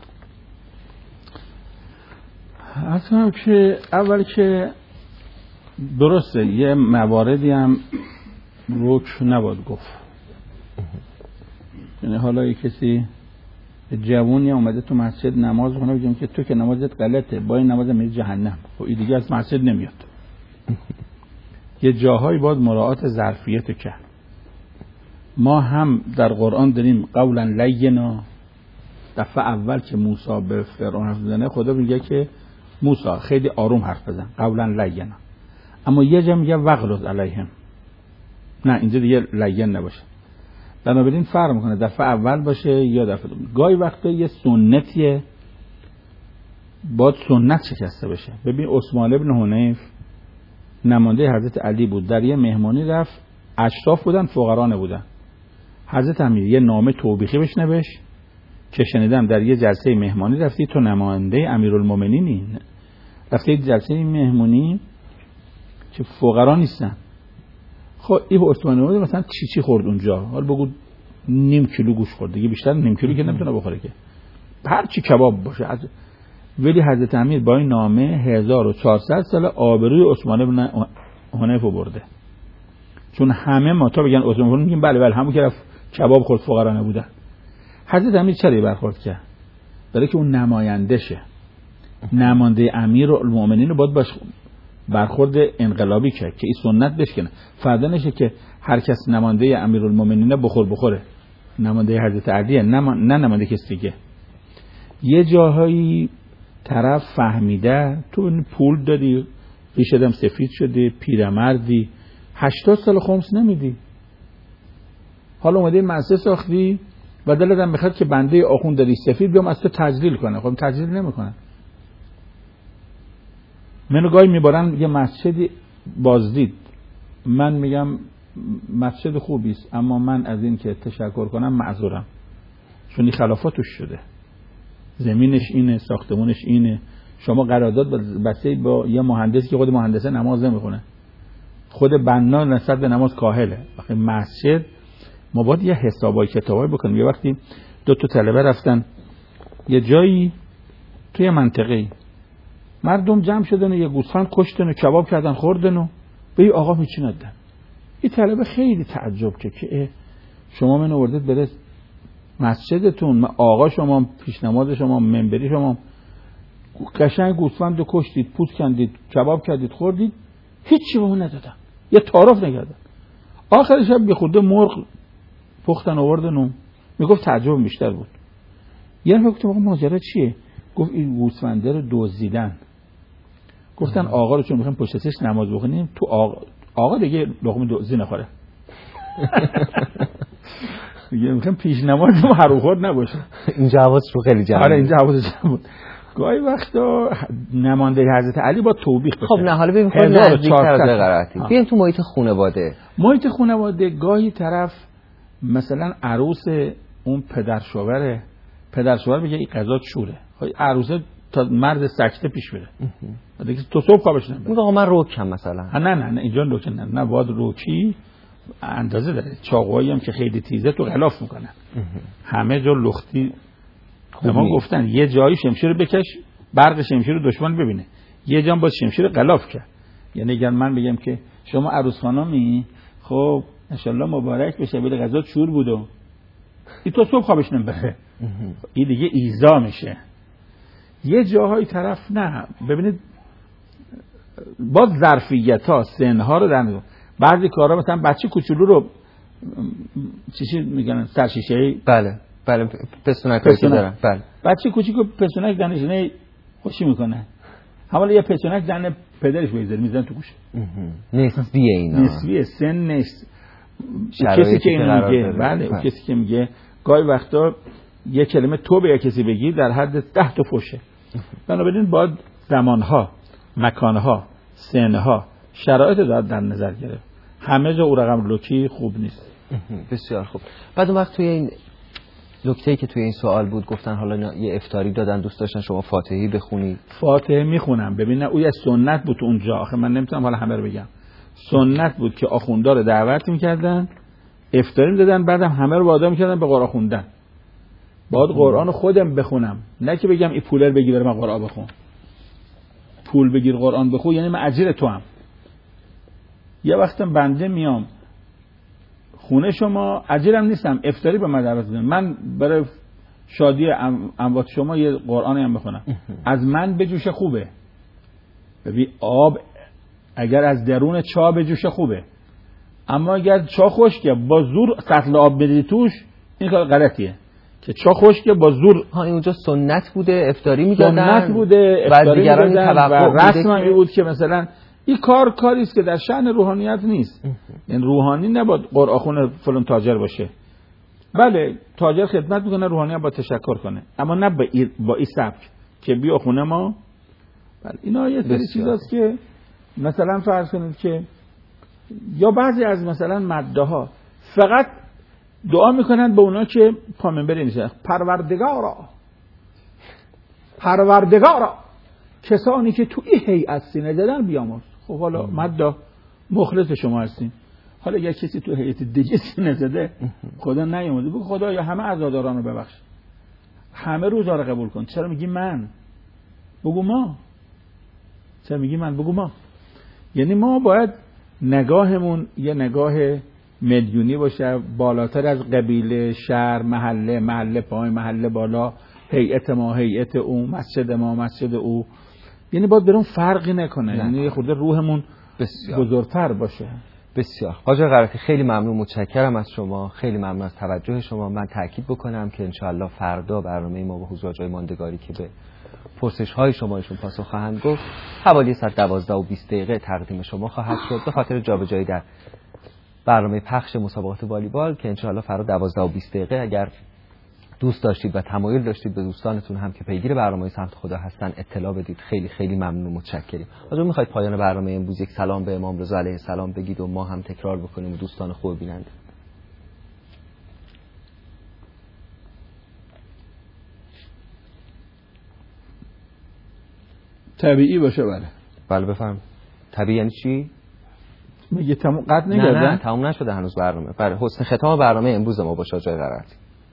اصلا که اول که درسته یه مواردی هم رک نباید گفت. یعنی حالا یه کسی جوونی اومده تو مسجد نماز کنه بگیم که تو که نمازت غلطه، با این نماز میری جهنم، و این دیگه از مسجد نمیاد. یه جاهایی باید مراعات ظرفیت کرد. ما هم در قرآن داریم قولا لینا. دفعه اول که موسی به فرعون حرف میزنه خدا میگه که موسی خیلی آروم حرف بزن، قولا لینا. اما یه جا میگه وغلظ علیهم، نه اینجا دیگه لین نباشه. بنابراین فرق میکنه دفعه اول باشه یا دفعه دوم. گاهی وقتا یه سنتیه باید سنت شکسته بشه. ببین عثمان ابن حنیف نماینده حضرت علی بود، در یه مهمانی رفت، اشراف بودن فقرا نبودن. حضرت امیر یه نامه توبیخی بهش نوشت که شنیدم در یه جلسه مهمانی رفتی تو نماینده امیرالمومنینی، رفتی جلسه مهمانی که فقرا نیستن. خب این عثمانی بود مثلا چی خورد اونجا، حالا بگو نیم کیلو گوشت خورد، دیگه بیشتر نیم کیلو که نمیتونه بخوره که، هر چی کباب باشه. ولی حضرت امیر با این نامه 1400 سال آبروی عثمان بن حنیف برده. چون همه ما تا بگن عثمان میگیم بله همون که رفت کباب خورد فقرا نبودن. حضرت امیر چرا برخورد کرد؟ برای که اون نماینده شه، نماینده امیرالمومنین رو باید باش برخورد انقلابی کرد که این سنت بشکنه. فردا نشه که هر کس نماینده امیرالمومنین بخوره، نماینده حضرت علیه، نه نماینده کسی دیگه. یه جاهایی طرف فهمیده تو پول دادی، ریشتم سفید شده، پیرمردی، 80 سال خمس نمیدی، حالا اومده مدرسه ساختی و دلت هم میخواد که بنده آخوند ریش سفید بیام از تو تجلیل کنه. خب تجلیل نمیکنه. منو گاهی میبارن یه مسجدی بازدید من میگم مسجد خوبی است، اما من از این که تشکر کنم معذورم، چون این خلافات توش شده، زمینش اینه، ساختمونش اینه، شما قرارداد بسته با یه مهندسی که خود مهندسه نماز نمیخونه، خود بنا نسبت به نماز کاهله. وقتی مسجد ما باید یه حسابای کتابای بکنیم. یه وقتی 2 طلبه رفتن یه جایی توی منطقه‌ای، مردم جمع شدن و یه گوسفند کشتن و کباب کردن خوردن و به این آقا هیچی ندادن. این طلبه خیلی تعجب که شما من آوردید بره مسجدتون، آقا شما پیشنماز شما منبری شما قشنگ گوسفند رو کشتید، پوست کندید، کباب کردید، خوردید، هیچی به اون ندادن، یه تعارف نکردن. آخر شب به خود مرغ پختن آوردن و میگفت تعجب بیشتر بود. یه نفر گفتم آقا ماجرا چیه؟ گفت این گوسفنده رو دزدیدن. گفتن آقا رو چون میخوایم پشت سرش نماز بخونیم تو آقا دیگه لقمه دزدی نخوره. دیگه میخوایم پیش نماز رو هروخور نباشه. این جواز رو خیلی جمع. آره این جواز جمع بود. گاهی وقتا نماینده حضرت علی با توبیخ بشه. خب نه حالا ببین خود نزدیک‌تر از قرائتی. بیایم تو محیط خانواده. محیط خانواده گاهی طرف مثلا عروس اون پدرشوهر بگه این قضا شوره. عروسه تا مرد سکته پیش بره. دیگه تو صبح خوابش نمیاد. میگه آقا من روکم مثلا. نه اینجا روک نه باید روکی اندازه داره. چاقوهایی هم که خیلی تیزه تو غلاف میکنن. همه جا لختی. ما گفتن یه جایی شمشیر بکش، برق شمشیر رو دشمن ببینه. یه جا با شمشیر غلاف کرد. یعنی اگر من بگم که شما عروس خانمی، خب ان شاء الله مبارک بشه، بده غذا شور بودو. این تو صبح خوابش نمیبره. این دیگه ایذا میشه. یه جاهای طرف نه، ببینید باز ظرفیت‌ها سن‌ها رو در نظر. بعضی کارا مثلا بچه کوچولو رو چی میگن سرشیشه‌ای، بله پستونک دارن، بله بچه کوچیکو پستونک دانشونه خوشی میکنه، حالا یه پستونک زن پدرش بذاره میزنه تو گوشه. نسبیه اینا، نسبیه سن نیست. کسی که اینو میگه بله کسی که میگه گاهی وقتا یه کلمه تو به کسی بگی در حد 10 تا فحشه. بنابراین باید زمانها، مکانها، سنها، شرایط در نظر گرفت. همه جا او رقم لوکی خوب نیست. بسیار خوب. بعد اون وقت توی این نکته‌ای که توی این سوال بود گفتن حالا یه افطاری دادن، دوست داشتن شما فاتحی بخونید. فاتحه میخونم. ببین اون یه سنت بود اونجا، آخه من نمیتونم حالا همه رو بگم. سنت بود که آخوندا رو دعوت میکردن، افطاری میدادن، بعدم همه رو وادار میکردن به قرآن خوندن. باید قرآن خودم بخونم، نه که بگم این پولر بگیر من قرآن بخون. پول بگیر قرآن بخون یعنی من اجیر تو هم. یه وقتم بنده میام خونه شما، اجیرم نیستم، افطاری به من دعوت می‌کنن، من برای شادی اموات شما یه قرآنی هم بخونم. از من بجوشه خوبه. ببین آب اگر از درون چاه بجوشه خوبه، اما اگر چاه خشکه با زور سطل آب بدی توش این کار غلطیه. که چاه خشکه با زور اونجا سنت بوده افطاری میدادن، سنت بوده افطاری میدادن و رسم هم بود که مثلا این کاری است که در شأن روحانیت نیست. یعنی روحانی نباید قرآن فلان تاجر باشه. بله تاجر خدمت میکنه، روحانی هم باید تشکر کنه، اما نه با این سبک که بیا خونه ما. بله اینا یه سری چیزاست که مثلا فرض کنید که یا بعضی از مثلا مده ها فقط دعا میکنن به اونا که پا منبری نیستن، پروردگارا کسانی که تو این هیئت سینه زدن بیامرز. خب حالا مده مخلص شما هستین، حالا اگه کسی تو هیئت دیگه سینه زده خدا نیومده بگو خدایا همه عزاداران رو ببخش، همه روزا رو قبول کن. چرا میگی من؟ بگو ما. چرا میگی من؟ بگو ما. یعنی ما باید نگاهمون یه نگاه میلیونی باشه، بالاتر از قبیله، شهر، محله پایین، محله بالا، هیئت ما هیئت او، مسجد ما مسجد او. یعنی باید برون فرقی نکنه، یعنی یه خورده روحمون بزرگتر باشه. بسیار. حاج قرائتی خیلی ممنون، متشکرم از شما، خیلی ممنون از توجه شما. من تاکید بکنم که انشاءالله فردا برنامه ما با حضور جای ماندگاری که به پرسش های شما ایشون پاسخ خواهند گفت حوالی ساعت 12:20 تقدیم شما خواهد شد به خاطر جابجایی در برنامه پخش مسابقات والیبال که انشاءالله فردا 12:20 اگر دوست داشتید و تمایل داشتید به دوستانتون هم که پیگیر برنامه سمت خدا هستن اطلاع بدید. خیلی خیلی ممنون و متشکریم. حالا میخواید پایان برنامه امروز یک سلام به امام رضا علیه السلام بگید و ما هم تکرار بکنیم و دوستان خوب بیننده. طبیعی باشه. بله بفهم. طبیعی یعنی چی؟ میگه تموم قطع نکردن؟ نه تموم نشده هنوز برنامه. بله حسن ختام برنامه امروز ما باشه جای قرارتی.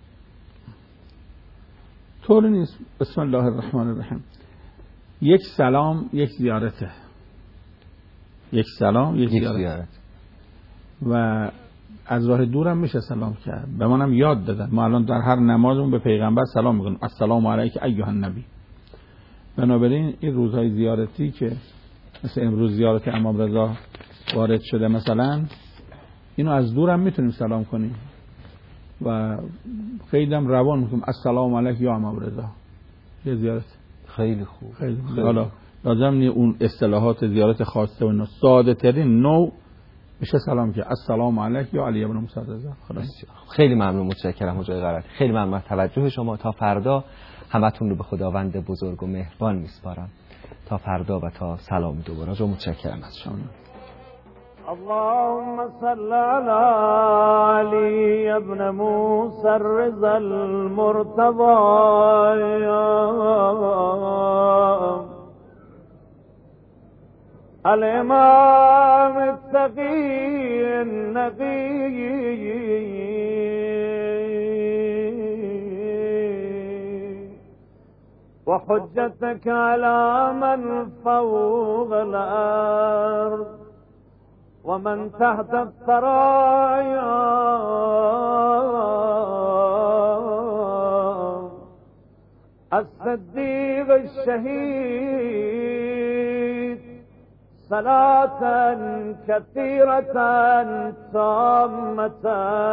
طوری نیست. بسم الله الرحمن الرحیم. یک سلام یک زیارته. یک سلام یک زیارت. و از راه دورم میشه سلام کرد. به منم یاد دادن. ما الان در هر نمازمون به پیغمبر سلام میکنیم. السلام علیک ایها النبی. بنابراین این روزهای زیارتی که مثل امروز زیارت امام رضا وارد شده مثلا، اینو از دورم میتونیم سلام کنیم و خیلی هم روان میکنیم السلام علیک یا امام رضا. یه زیارت خیلی خوب. خیلی. حالا لازم نی اون اصطلاحات زیارت خاصه و اینا، ساده ترین نوع میشه سلام که السلام علیک یا علی ابن موسی رضا. خیلی ممنون، متشکرم حجای قرارتی. خیلی ممنون از توجه شما. تا فردا همتون رو به خداوند بزرگ و مهربان میسپارم. تا فردا و تا سلام دوباره. جو متشکرم از شما. اللهم صل على علي ابن موسى الرضا المرتضى الإمام التقي النقي وحجتك على من فوق الأرض ومن تحت الثرايا الصديق الشهيد صلاة كثيرة تامة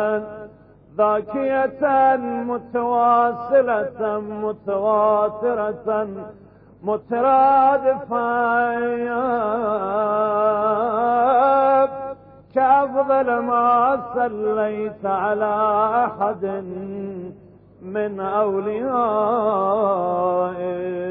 ذاكية متواصلة متواترة مترادفة كأفضل ما صليت على أحد من أوليائك